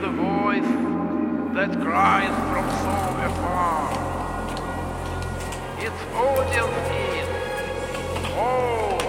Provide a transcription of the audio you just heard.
the voice that cries from so afar. Its audience is, oh,